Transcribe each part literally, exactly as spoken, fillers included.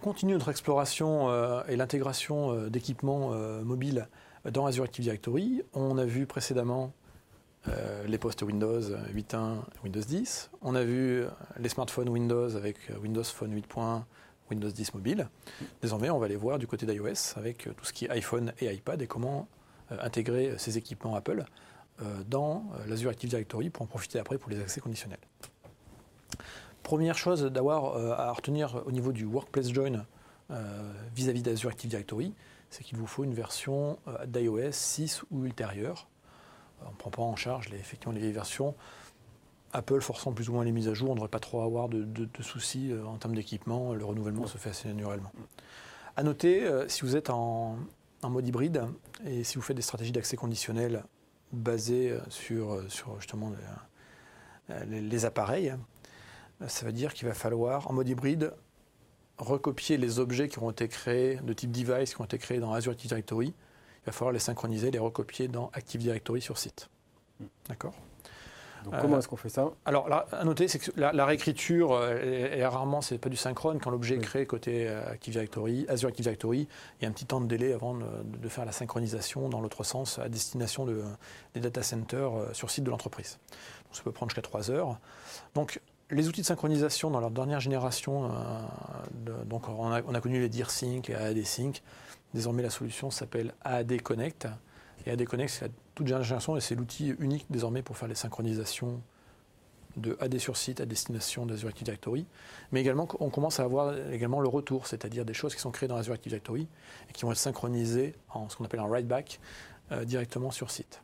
continue notre exploration euh, et l'intégration euh, d'équipements euh, mobiles dans Azure Active Directory. On a vu précédemment euh, les postes Windows huit point un, Windows dix. On a vu les smartphones Windows avec Windows Phone huit point un, Windows dix mobile. Désormais, on va les voir du côté d'iOS avec tout ce qui est iPhone et iPad et comment euh, intégrer ces équipements Apple euh, dans euh, l'Azure Active Directory pour en profiter après pour les accès conditionnels. Première chose d'avoir euh, à retenir au niveau du Workplace Join euh, vis-à-vis d'Azure Active Directory, c'est qu'il vous faut une version euh, d'iOS six ou ultérieure. On ne prend pas en charge les, effectivement les vieilles versions. Apple forçant plus ou moins les mises à jour, on ne devrait pas trop avoir de, de, de soucis euh, en termes d'équipement. Le renouvellement se fait assez naturellement. À noter, euh, si vous êtes en, en mode hybride et si vous faites des stratégies d'accès conditionnel basées sur, sur justement les, les, les appareils, ça veut dire qu'il va falloir, en mode hybride, recopier les objets qui ont été créés de type device, qui ont été créés dans Azure Active Directory. Il va falloir les synchroniser, les recopier dans Active Directory sur site. D'accord ? Donc, comment euh, est-ce qu'on fait ça ? Alors, là, à noter, c'est que la, la réécriture, est, est rarement, c'est pas du synchrone. Quand l'objet oui. est créé côté Active Directory, Azure Active Directory, il y a un petit temps de délai avant de, de faire la synchronisation dans l'autre sens à destination de, des data centers sur site de l'entreprise. Donc, ça peut prendre jusqu'à trois heures. Donc, les outils de synchronisation dans leur dernière génération, euh, de, donc on a, on a connu les D I R Sync, les A A D Sync. Désormais, la solution s'appelle A A D Connect. Et A A D Connect, c'est la toute dernière génération et c'est l'outil unique désormais pour faire les synchronisations de A D sur site à destination d'Azure Active Directory. Mais également, on commence à avoir également le retour, c'est-à-dire des choses qui sont créées dans Azure Active Directory et qui vont être synchronisées en ce qu'on appelle un write-back euh, directement sur site.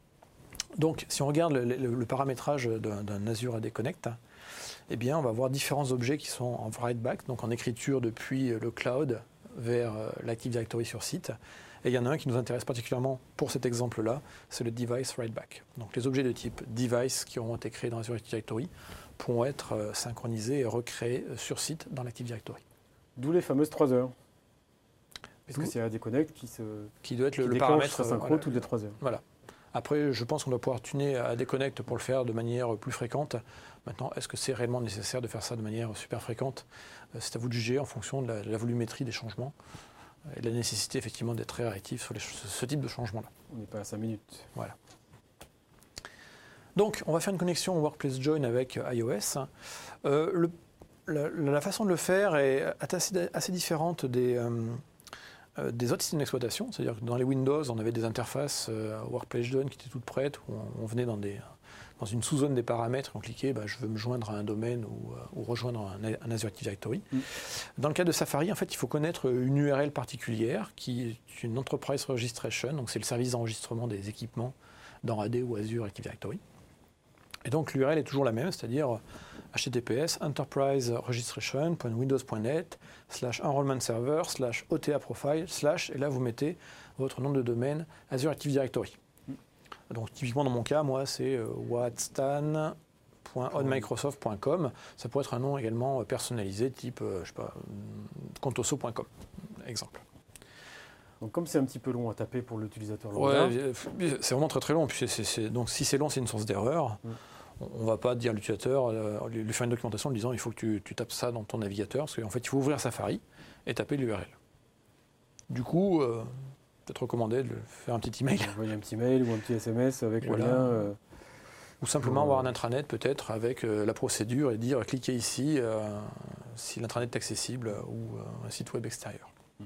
Donc, si on regarde le, le, le paramétrage d'un, d'un Azure A D Connect, eh bien, on va avoir différents objets qui sont en write-back, donc en écriture depuis le cloud vers l'Active Directory sur site. Et il y en a un qui nous intéresse particulièrement pour cet exemple-là, c'est le Device Write-back. Donc les objets de type Device qui auront été créés dans Azure Active Directory pourront être synchronisés et recréés sur site dans l'Active Directory. D'où les fameuses trois heures. Parce que c'est A D Connect qui, se, qui doit être qui le, le paramètre sa synchro voilà, toutes les trois heures. Voilà. Après, je pense qu'on doit pouvoir tuner A D Connect pour le faire de manière plus fréquente. Maintenant, est-ce que c'est réellement nécessaire de faire ça de manière super fréquente ? C'est à vous de juger en fonction de la, de la volumétrie des changements et de la nécessité effectivement d'être très réactif sur les, ce type de changement-là. On n'est pas à cinq minutes. Voilà. Donc, on va faire une connexion Workplace Join avec iOS. Euh, le, la, la façon de le faire est assez, assez différente des... Euh, Euh, des autres systèmes d'exploitation, c'est-à-dire que dans les Windows, on avait des interfaces euh, Workplace Join qui étaient toutes prêtes, où on, on venait dans, des, dans une sous-zone des paramètres, on cliquait, bah, je veux me joindre à un domaine ou, euh, ou rejoindre un, un Azure Active Directory. Mm. Dans le cas de Safari, en fait, il faut connaître une U R L particulière qui est une Enterprise Registration, donc c'est le service d'enregistrement des équipements dans A D ou Azure Active Directory. Et donc l'U R L est toujours la même, c'est-à-dire H T T P S enterprise registration point windows point net slash enrollment server slash O T A profile slash et là vous mettez votre nom de domaine Azure Active Directory. Donc typiquement dans mon cas, moi c'est watstan point on microsoft point com. Ça pourrait être un nom également personnalisé type je sais pas contoso point com exemple. Donc comme c'est un petit peu long à taper pour l'utilisateur lambda. Ouais, c'est vraiment très très long. Puis c'est, c'est, c'est, donc si c'est long, c'est une source d'erreur. Mm. On ne va pas dire à l'utilisateur, euh, lui faire une documentation en disant il faut que tu, tu tapes ça dans ton navigateur, parce qu'en fait il faut ouvrir Safari et taper l'U R L. Du coup, euh, peut-être recommandé de faire un petit email. Envoyer un petit mail ou un petit S M S avec voilà. le lien. Euh, ou simplement avoir un intranet peut-être avec euh, la procédure et dire cliquez ici euh, si l'intranet est accessible ou euh, un site web extérieur.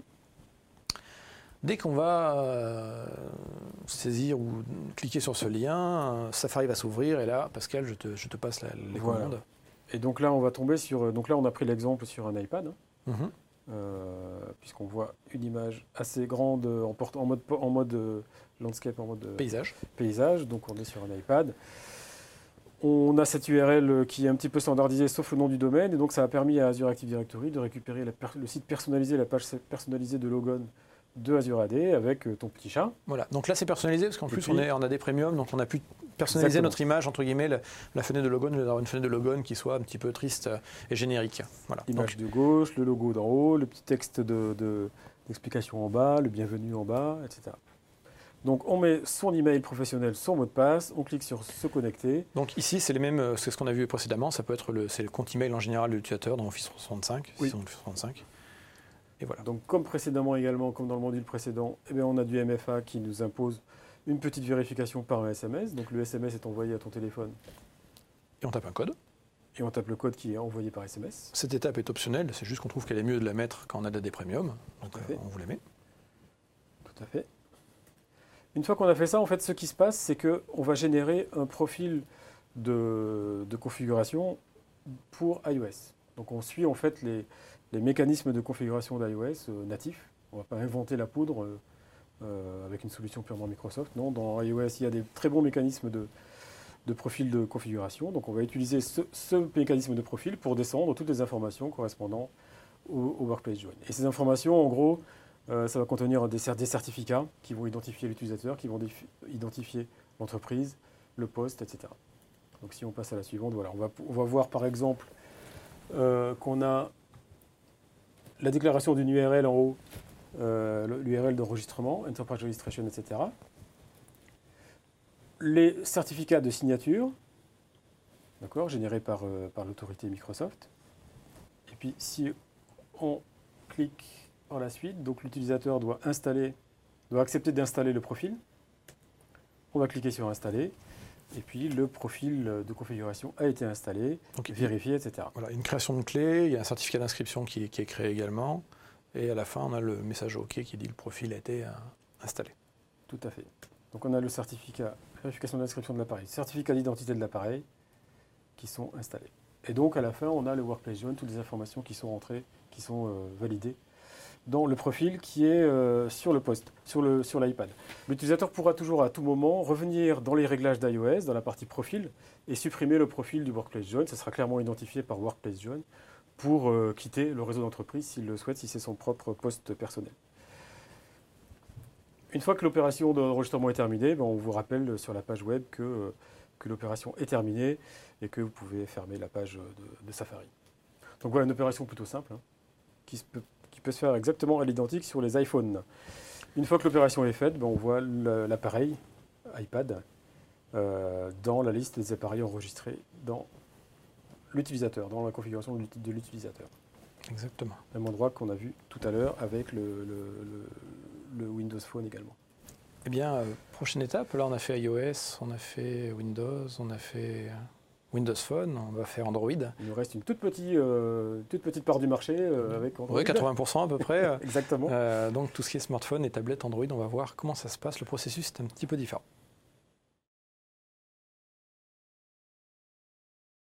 Dès qu'on va euh, saisir ou cliquer sur ce lien, Safari va s'ouvrir et là, Pascal, je te, je te passe la, les voilà. commandes. Et donc là, on va tomber sur... Donc là, on a pris l'exemple sur un iPad, hein, mm-hmm. euh, puisqu'on voit une image assez grande en, porte, en mode, en mode euh, landscape, en mode paysage. paysage. Donc on est sur un iPad. On a cette U R L qui est un petit peu standardisée, sauf le nom du domaine. Et donc ça a permis à Azure Active Directory de récupérer la, le site personnalisé, la page personnalisée de logon de Azure A D avec ton petit chat. Voilà, donc là c'est personnalisé parce qu'en et plus puis, on est en A D Premium, donc on a pu personnaliser exactement. Notre image, entre guillemets, la, la fenêtre de logon, d'avoir une fenêtre de logon qui soit un petit peu triste et générique. Voilà. L'image donc, de gauche, le logo d'en haut, le petit texte de, de, d'explication en bas, le bienvenue en bas, et cetera. Donc on met son email professionnel, son mot de passe, on clique sur se connecter. Donc ici c'est les mêmes, c'est ce qu'on a vu précédemment, ça peut être le, c'est le compte email en général de l'utilisateur dans Office trois cent soixante-cinq. Oui. Si on Office trois cent soixante-cinq. Et voilà. Donc comme précédemment également, comme dans le module précédent, eh bien, on a du M F A qui nous impose une petite vérification par un S M S. Donc le S M S est envoyé à ton téléphone. Et on tape un code. Et on tape le code qui est envoyé par S M S. Cette étape est optionnelle, c'est juste qu'on trouve qu'elle est mieux de la mettre quand on a des premium. Donc euh, on vous la met. Tout à fait. Une fois qu'on a fait ça, en fait, ce qui se passe, c'est qu'on va générer un profil de, de configuration pour iOS. Donc on suit en fait les, les mécanismes de configuration d'iOS euh, natifs. On ne va pas inventer la poudre euh, euh, avec une solution purement Microsoft. Non, dans iOS, il y a des très bons mécanismes de, de profil de configuration. Donc on va utiliser ce, ce mécanisme de profil pour descendre toutes les informations correspondant au, au Workplace Join. Et ces informations, en gros, euh, ça va contenir des, des certificats qui vont identifier l'utilisateur, qui vont identifier l'entreprise, le poste, et cetera. Donc si on passe à la suivante, voilà, on va, on va voir par exemple euh, qu'on a la déclaration d'une U R L en haut, euh, l'U R L d'enregistrement, Enterprise Registration, et cetera. Les certificats de signature, d'accord, générés par, euh, par l'autorité Microsoft. Et puis si on clique par la suite, donc l'utilisateur doit installer, doit accepter d'installer le profil. On va cliquer sur installer. Et puis le profil de configuration a été installé, donc, vérifié, et cetera. Voilà, une création de clé, il y a un certificat d'inscription qui, qui est créé également. Et à la fin, on a le message OK qui dit le profil a été euh, installé. Tout à fait. Donc on a le certificat, vérification d'inscription de l'appareil, certificat d'identité de l'appareil qui sont installés. Et donc à la fin, on a le Workplace Join, toutes les informations qui sont rentrées, qui sont euh, validées dans le profil qui est euh, sur le poste, sur, le, sur l'iPad. L'utilisateur pourra toujours à tout moment revenir dans les réglages d'iOS, dans la partie profil, et supprimer le profil du Workplace Join. Ça sera clairement identifié par Workplace Join pour euh, quitter le réseau d'entreprise s'il le souhaite, si c'est son propre poste personnel. Une fois que l'opération d'enregistrement est terminée, ben on vous rappelle sur la page web que, euh, que l'opération est terminée et que vous pouvez fermer la page de, de Safari. Donc voilà une opération plutôt simple, hein, qui se peut qui peut se faire exactement à l'identique sur les iPhones. Une fois que l'opération est faite, ben on voit l'appareil iPad euh, dans la liste des appareils enregistrés dans l'utilisateur, dans la configuration de l'utilisateur. Exactement. Même endroit qu'on a vu tout à l'heure avec le, le, le, le Windows Phone également. Eh bien, euh, prochaine étape, là on a fait iOS, on a fait Windows, on a fait Windows Phone, on va faire Android. Il nous reste une toute petite, euh, toute petite part du marché euh, avec Android. Oui, quatre-vingts pour cent à peu près. Exactement. Euh, donc tout ce qui est smartphone et tablette Android, on va voir comment ça se passe. Le processus est un petit peu différent.